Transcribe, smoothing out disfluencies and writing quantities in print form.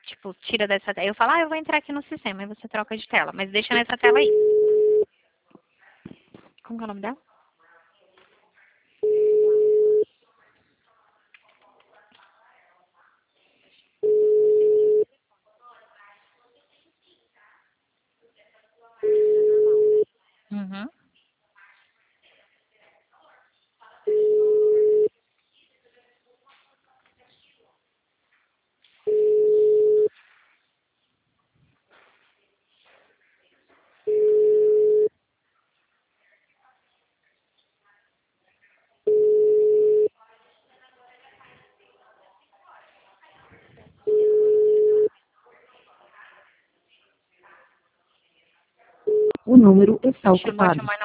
tipo, tira dessa tela. Eu falo, eu vou entrar aqui no sistema, e você troca de tela, mas deixa nessa tela aí. Como que é o nome dela? Uhum. O número está Chamou de ocupado. uma